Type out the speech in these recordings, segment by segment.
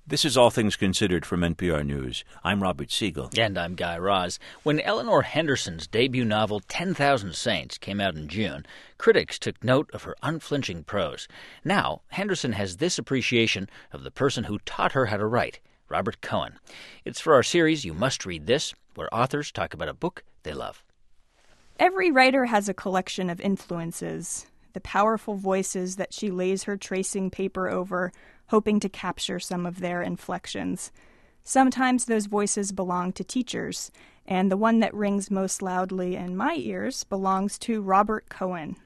This is All Things Considered from NPR News. I'm Robert Siegel. And I'm Guy Raz. When Eleanor Henderson's debut novel 10,000 Saints came out in June, critics took note of her unflinching prose. Now, Henderson has this appreciation of the person who taught her how to write, Robert Cohen. It's for our series You Must Read This, where authors talk about a book they love. Every writer has a collection of influences, the powerful voices that she lays her tracing paper over, hoping to capture some of their inflections. Sometimes those voices belong to teachers, and the one that rings most loudly in my ears belongs to Robert Cohen.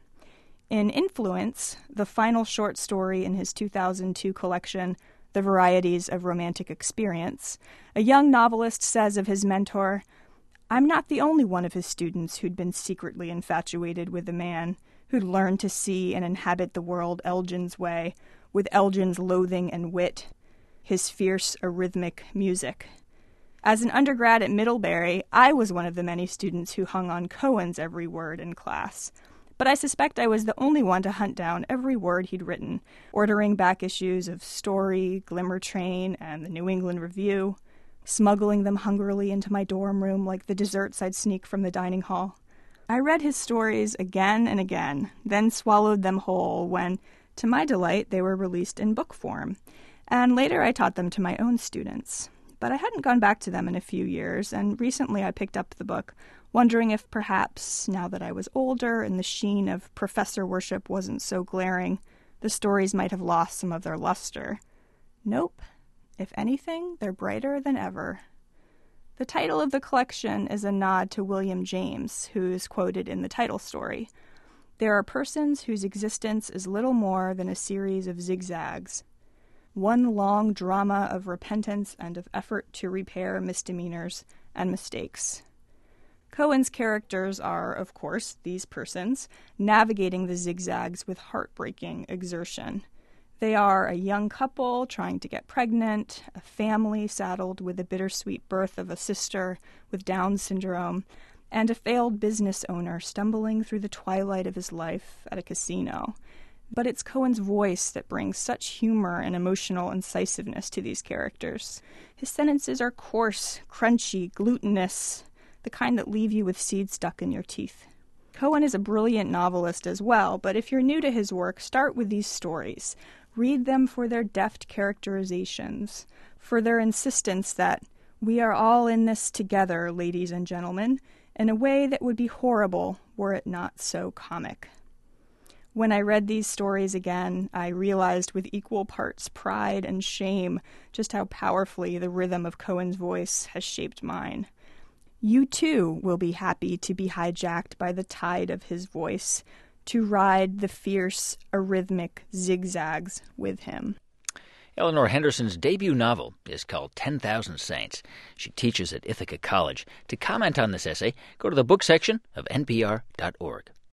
In Influence, the final short story in his 2002 collection, The Varieties of Romantic Experience, a young novelist says of his mentor, "I'm not the only one of his students who'd been secretly infatuated with the man, who'd learned to see and inhabit the world Elgin's way, with Elgin's loathing and wit, his fierce arrhythmic music. As an undergrad at Middlebury, I was one of the many students who hung on Cohen's every word in class. But I suspect I was the only one to hunt down every word he'd written, ordering back issues of Story, Glimmer Train, and the New England Review, smuggling them hungrily into my dorm room like the desserts I'd sneak from the dining hall. I read his stories again and again, then swallowed them whole when, to my delight, they were released in book form, and later I taught them to my own students. But I hadn't gone back to them in a few years, and recently I picked up the book, wondering if perhaps, now that I was older and the sheen of professor worship wasn't so glaring, the stories might have lost some of their luster. Nope. If anything, they're brighter than ever." The title of the collection is a nod to William James, who is quoted in the title story. "There are persons whose existence is little more than a series of zigzags, one long drama of repentance and of effort to repair misdemeanors and mistakes." Cohen's characters are, of course, these persons, navigating the zigzags with heartbreaking exertion. They are a young couple trying to get pregnant, a family saddled with the bittersweet birth of a sister with Down syndrome, and a failed business owner stumbling through the twilight of his life at a casino. But it's Cohen's voice that brings such humor and emotional incisiveness to these characters. His sentences are coarse, crunchy, glutinous, the kind that leave you with seeds stuck in your teeth. Cohen is a brilliant novelist as well, but if you're new to his work, start with these stories. Read them for their deft characterizations, for their insistence that we are all in this together, ladies and gentlemen, in a way that would be horrible were it not so comic. When I read these stories again, I realized with equal parts pride and shame just how powerfully the rhythm of Cohen's voice has shaped mine. You too will be happy to be hijacked by the tide of his voice, to ride the fierce, arrhythmic zigzags with him. Eleanor Henderson's debut novel is called 10,000 Saints. She teaches at Ithaca College. To comment on this essay, go to the book section of npr.org.